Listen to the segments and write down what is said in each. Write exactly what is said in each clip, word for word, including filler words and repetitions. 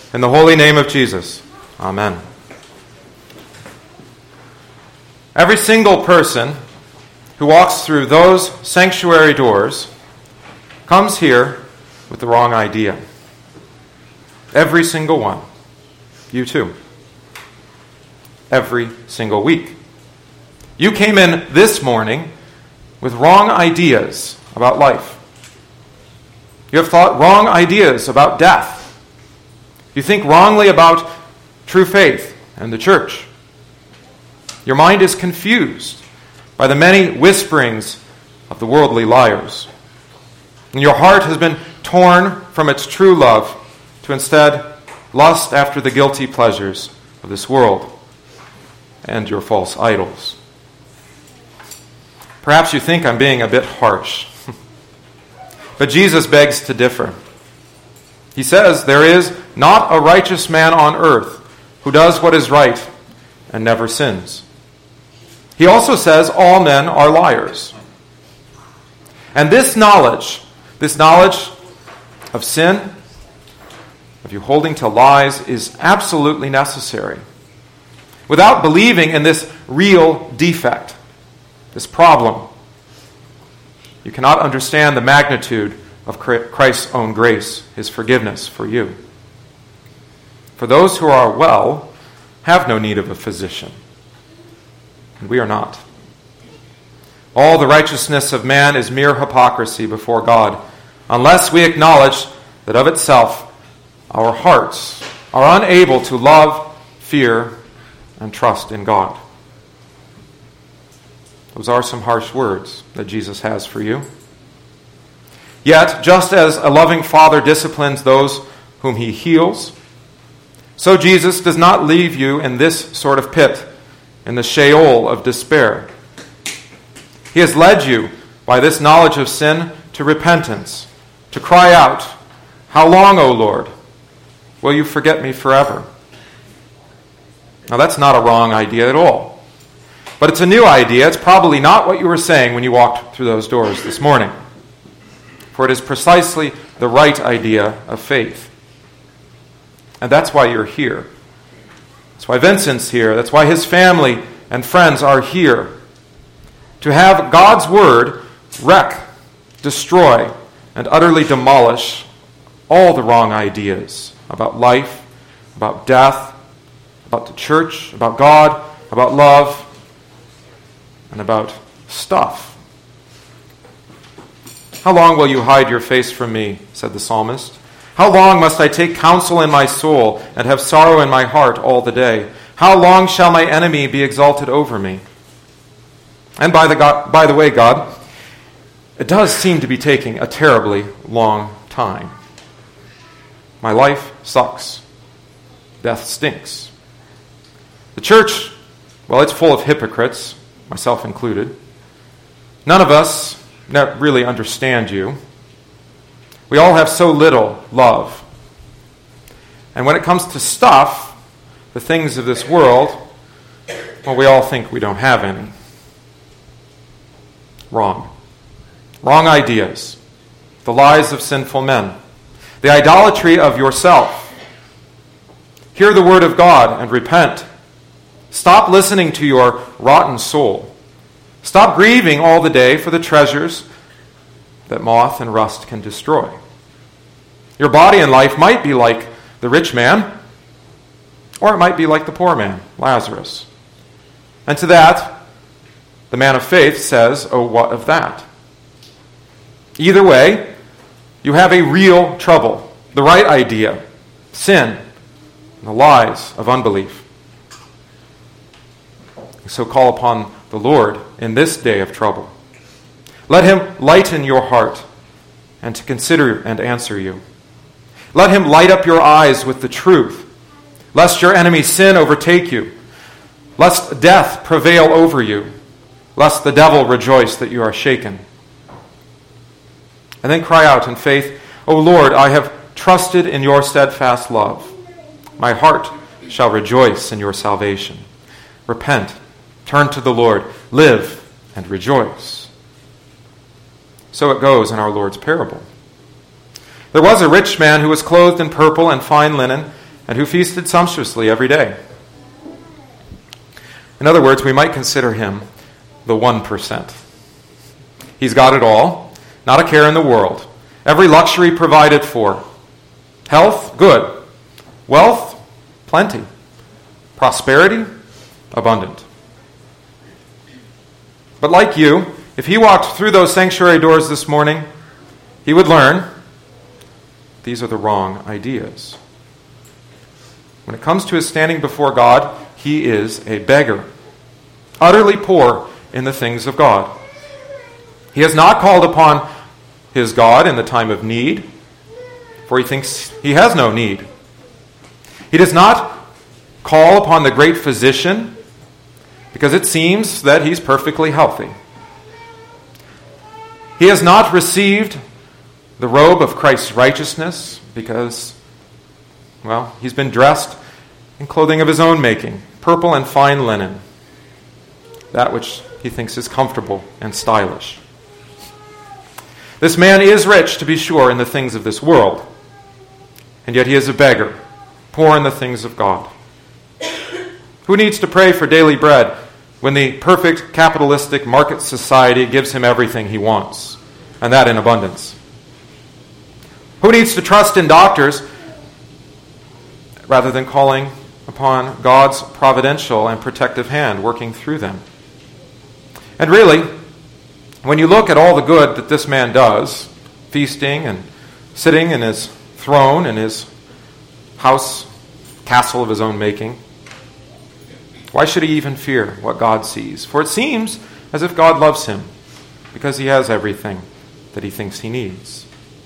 In the holy name of Jesus, amen. Every single person who walks through those sanctuary doors comes here with the wrong idea. Every single one. You too. Every single week. You came in this morning with wrong ideas about life. You have thought wrong ideas about death. You think wrongly about true faith and the church. Your mind is confused by the many whisperings of the worldly liars. And your heart has been torn from its true love to instead lust after the guilty pleasures of this world and your false idols. Perhaps you think I'm being a bit harsh. But Jesus begs to differ. He says there is not a righteous man on earth who does what is right and never sins. He also says all men are liars. And this knowledge, this knowledge of sin, of you holding to lies, is absolutely necessary. Without believing in this real defect, this problem, you cannot understand the magnitude of Christ's own grace, his forgiveness for you. For those who are well have no need of a physician, and we are not. All the righteousness of man is mere hypocrisy before God, unless we acknowledge that of itself our hearts are unable to love, fear, and trust in God. Those are some harsh words that Jesus has for you. Yet, just as a loving Father disciplines those whom he heals, so Jesus does not leave you in this sort of pit, in the Sheol of despair. He has led you by this knowledge of sin to repentance, to cry out, "How long, O Lord, will you forget me forever?" Now that's not a wrong idea at all. But it's a new idea. It's probably not what you were saying when you walked through those doors this morning. For it is precisely the right idea of faith. And that's why you're here. That's why Vincent's here. That's why his family and friends are here. To have God's word wreck, destroy, and utterly demolish all the wrong ideas about life, about death, about the church, about God, about love, and about stuff. "How long will you hide your face from me?" said the psalmist. "How long must I take counsel in my soul and have sorrow in my heart all the day? How long shall my enemy be exalted over me?" And by the, God, by the way, God, it does seem to be taking a terribly long time. My life sucks. Death stinks. The church, well, it's full of hypocrites, myself included. None of us really understand you. We all have so little love. And when it comes to stuff, the things of this world, well, we all think we don't have any. Wrong. Wrong ideas. The lies of sinful men. The idolatry of yourself. Hear the word of God and repent. Stop listening to your rotten soul. Stop grieving all the day for the treasures that moth and rust can destroy. Your body and life might be like the rich man, or it might be like the poor man, Lazarus. And to that, the man of faith says, "Oh, what of that?" Either way, you have a real trouble, the right idea, sin, and the lies of unbelief. So call upon the Lord in this day of trouble. Let him lighten your heart and to consider and answer you. Let him light up your eyes with the truth, lest your enemy sin overtake you, lest death prevail over you, lest the devil rejoice that you are shaken. And then cry out in faith, "O Lord, I have trusted in your steadfast love. My heart shall rejoice in your salvation." Repent. Turn to the Lord, live, and rejoice. So it goes in our Lord's parable. There was a rich man who was clothed in purple and fine linen and who feasted sumptuously every day. In other words, we might consider him the one percent. He's got it all, not a care in the world. Every luxury provided for. Health, good. Wealth, plenty. Prosperity, abundant. But like you, if he walked through those sanctuary doors this morning, he would learn these are the wrong ideas. When it comes to his standing before God, he is a beggar, utterly poor in the things of God. He has not called upon his God in the time of need, for he thinks he has no need. He does not call upon the great physician because it seems that he's perfectly healthy. He has not received the robe of Christ's righteousness because, well, he's been dressed in clothing of his own making, purple and fine linen, that which he thinks is comfortable and stylish. This man is rich, to be sure, in the things of this world, and yet he is a beggar, poor in the things of God. Who needs to pray for daily bread when the perfect capitalistic market society gives him everything he wants, and that in abundance? Who needs to trust in doctors rather than calling upon God's providential and protective hand working through them? And really, when you look at all the good that this man does, feasting and sitting in his throne in his house, castle of his own making, why should he even fear what God sees? For it seems as if God loves him because he has everything that he thinks he needs.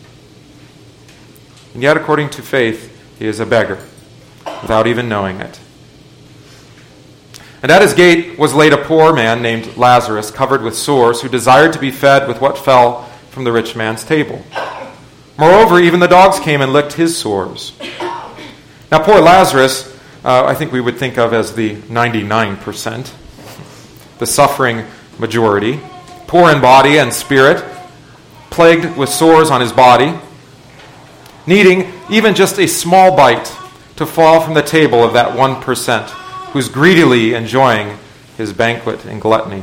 And yet, according to faith, he is a beggar without even knowing it. And at his gate was laid a poor man named Lazarus, covered with sores, who desired to be fed with what fell from the rich man's table. Moreover, even the dogs came and licked his sores. Now, poor Lazarus, uh, I think we would think of as the ninety-nine percent, the suffering majority, poor in body and spirit, plagued with sores on his body, needing even just a small bite to fall from the table of that one percent who's greedily enjoying his banquet in gluttony.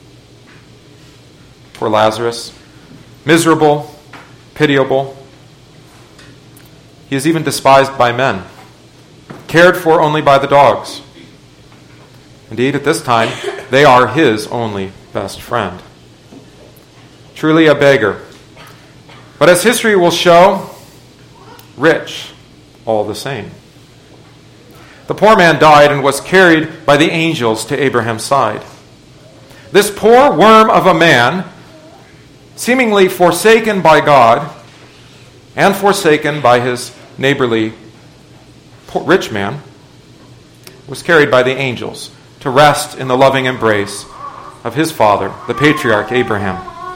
Poor Lazarus, miserable, pitiable. He is even despised by men, cared for only by the dogs. Indeed, at this time, they are his only best friend. Truly a beggar. But as history will show, rich all the same. The poor man died and was carried by the angels to Abraham's side. This poor worm of a man, seemingly forsaken by God and forsaken by his neighborly rich man, was carried by the angels to rest in the loving embrace of his father, the patriarch Abraham.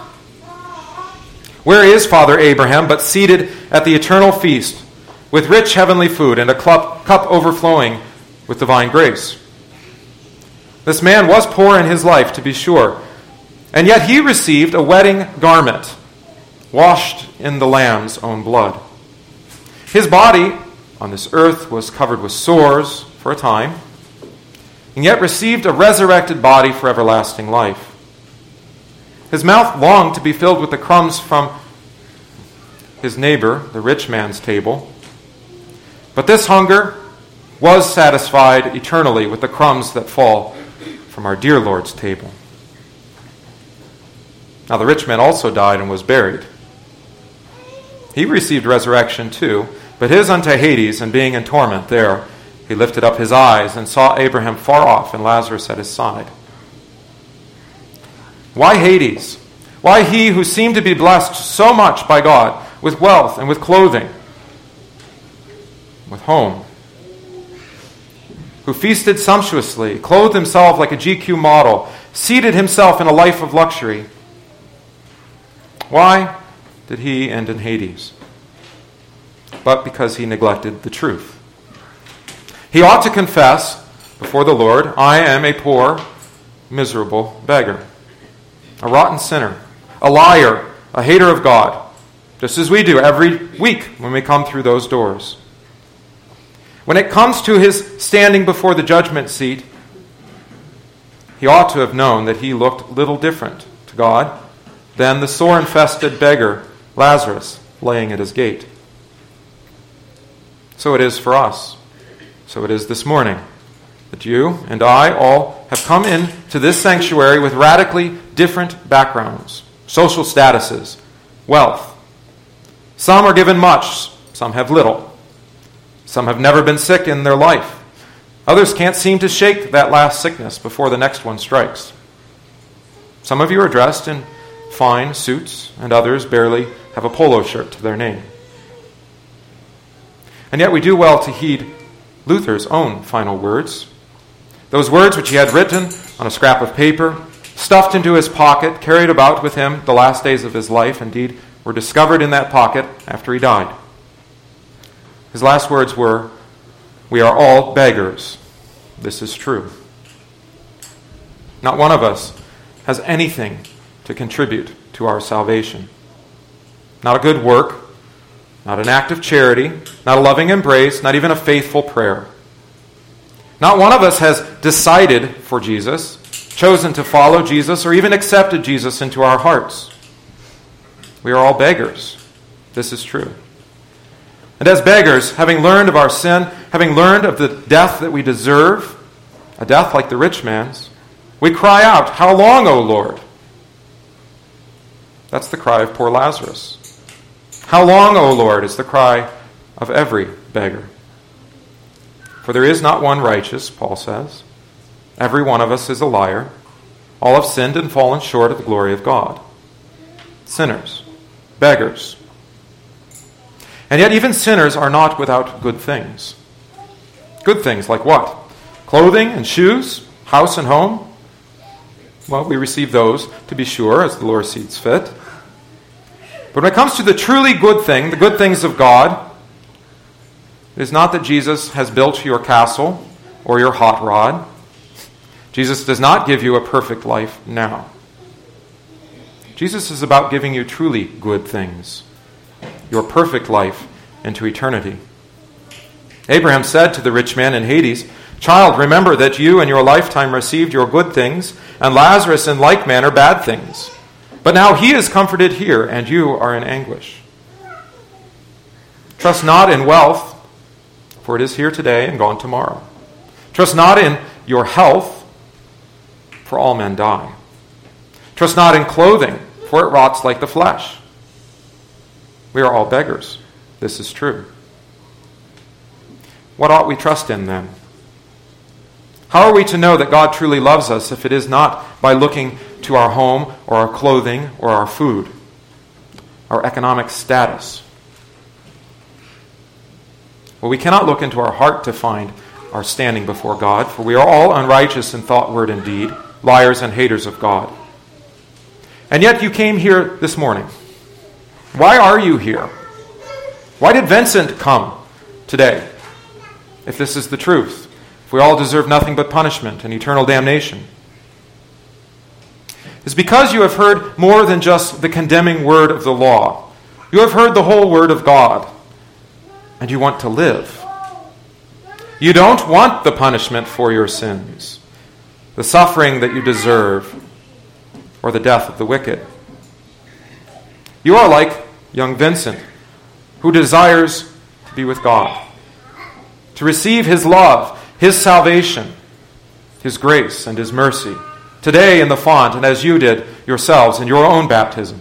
Where is Father Abraham but seated at the eternal feast with rich heavenly food and a cup, cup overflowing with divine grace? This man was poor in his life, to be sure, and yet he received a wedding garment washed in the Lamb's own blood. His body on this earth was covered with sores for a time, and yet received a resurrected body for everlasting life. His mouth longed to be filled with the crumbs from his neighbor, the rich man's table, but this hunger was satisfied eternally with the crumbs that fall from our dear Lord's table. Now the rich man also died and was buried. He received resurrection too, but his unto Hades, and being in torment there, he lifted up his eyes and saw Abraham far off and Lazarus at his side. Why Hades? Why he who seemed to be blessed so much by God with wealth and with clothing, with home, who feasted sumptuously, clothed himself like a G Q model, seated himself in a life of luxury? Why did he end in Hades? But because he neglected the truth. He ought to confess before the Lord, I am a poor, miserable beggar, a rotten sinner, a liar, a hater of God, just as we do every week when we come through those doors. When it comes to his standing before the judgment seat, he ought to have known that he looked little different to God than the sore-infested beggar Lazarus laying at his gate. So it is for us. So it is this morning that you and I all have come into this sanctuary with radically different backgrounds, social statuses, wealth. Some are given much, some have little. Some have never been sick in their life. Others can't seem to shake that last sickness before the next one strikes. Some of you are dressed in fine suits, and others barely have a polo shirt to their name. And yet we do well to heed Luther's own final words. Those words which he had written on a scrap of paper, stuffed into his pocket, carried about with him the last days of his life, indeed, were discovered in that pocket after he died. His last words were, "We are all beggars. This is true." Not one of us has anything to contribute to our salvation. Not a good work, not an act of charity, not a loving embrace, not even a faithful prayer. Not one of us has decided for Jesus, chosen to follow Jesus, or even accepted Jesus into our hearts. We are all beggars. This is true. And as beggars, having learned of our sin, having learned of the death that we deserve, a death like the rich man's, we cry out, "How long, O Lord?" That's the cry of poor Lazarus. "How long, O Lord?" is the cry of every beggar. For there is not one righteous, Paul says. Every one of us is a liar. All have sinned and fallen short of the glory of God. Sinners, beggars. And yet even sinners are not without good things. Good things like what? Clothing and shoes, house and home. Well, we receive those, to be sure, as the Lord sees fit. But when it comes to the truly good thing, the good things of God, it is not that Jesus has built your castle or your hot rod. Jesus does not give you a perfect life now. Jesus is about giving you truly good things, your perfect life into eternity. Abraham said to the rich man in Hades, "Child, remember that you in your lifetime received your good things, and Lazarus in like manner bad things. But now he is comforted here, and you are in anguish. Trust not in wealth, for it is here today and gone tomorrow. Trust not in your health, for all men die. Trust not in clothing, for it rots like the flesh." We are all beggars. This is true. What ought we trust in then? How are we to know that God truly loves us if it is not by looking to our home or our clothing or our food, our economic status? Well, we cannot look into our heart to find our standing before God, for we are all unrighteous in thought, word, and deed, liars and haters of God. And yet you came here this morning. Why are you here? Why did Vincent come today? If this is the truth, if we all deserve nothing but punishment and eternal damnation. It's because you have heard more than just the condemning word of the law. You have heard the whole word of God, and you want to live. You don't want the punishment for your sins, the suffering that you deserve, or the death of the wicked. You are like young Vincent, who desires to be with God, to receive his love, his salvation, his grace, and his mercy, today in the font, and as you did yourselves in your own baptism.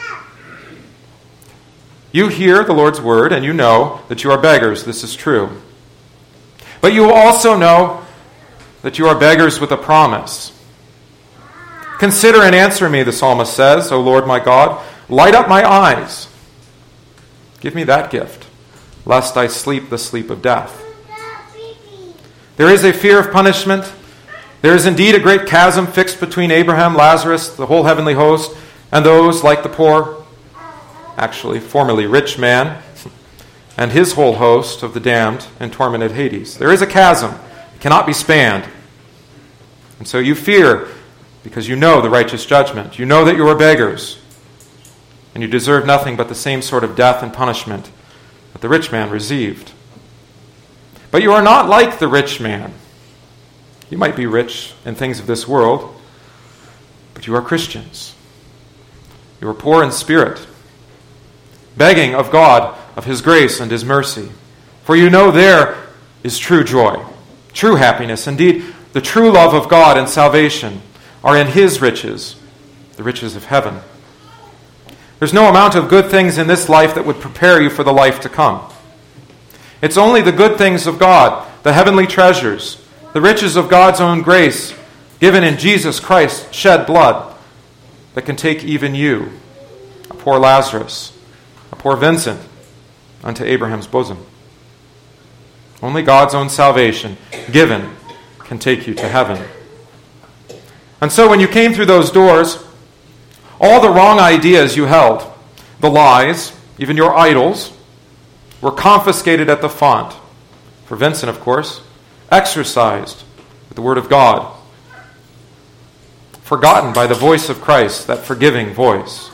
You hear the Lord's word, and you know that you are beggars. This is true. But you also know that you are beggars with a promise. "Consider and answer me," the psalmist says, "O Lord my God, light up my eyes. Give me that gift, lest I sleep the sleep of death." There is a fear of punishment. There is indeed a great chasm fixed between Abraham, Lazarus, the whole heavenly host, and those like the poor, actually formerly rich man, and his whole host of the damned and tormented Hades. There is a chasm. It cannot be spanned. And so you fear because you know the righteous judgment. You know that you are beggars, and you deserve nothing but the same sort of death and punishment that the rich man received. But you are not like the rich man. You might be rich in things of this world, but you are Christians. You are poor in spirit, begging of God of his grace and his mercy. For you know there is true joy, true happiness. Indeed, the true love of God and salvation are in his riches, the riches of heaven. There's no amount of good things in this life that would prepare you for the life to come. It's only the good things of God, the heavenly treasures, the riches of God's own grace, given in Jesus Christ's shed blood, that can take even you, a poor Lazarus, a poor Vincent, unto Abraham's bosom. Only God's own salvation, given, can take you to heaven. And so when you came through those doors, all the wrong ideas you held, the lies, even your idols, were confiscated at the font. For Vincent, of course, exorcised with the Word of God. Forgotten by the voice of Christ, that forgiving voice.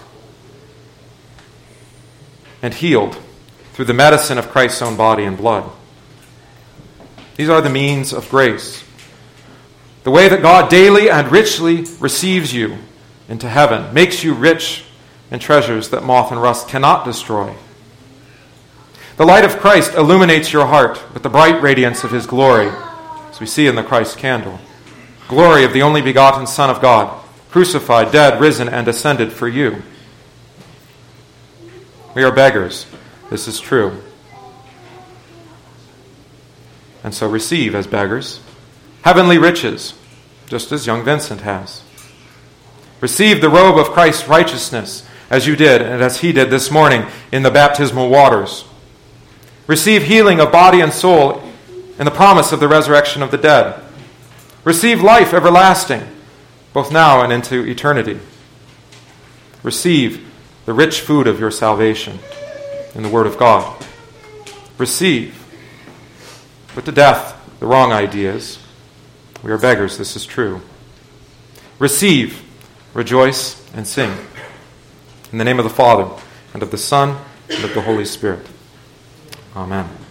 And healed through the medicine of Christ's own body and blood. These are the means of grace. The way that God daily and richly receives you into heaven, makes you rich in treasures that moth and rust cannot destroy. The light of Christ illuminates your heart with the bright radiance of his glory, as we see in the Christ candle. Glory of the only begotten Son of God, crucified, dead, risen, and ascended for you. We are beggars. This is true. And so receive as beggars heavenly riches, just as young Vincent has. Receive the robe of Christ's righteousness, as you did and as he did this morning in the baptismal waters. Receive healing of body and soul in the promise of the resurrection of the dead. Receive life everlasting, both now and into eternity. Receive the rich food of your salvation in the Word of God. Receive. Put to death the wrong ideas. We are beggars, this is true. Receive, rejoice, and sing. In the name of the Father, and of the Son, and of the Holy Spirit. Amen.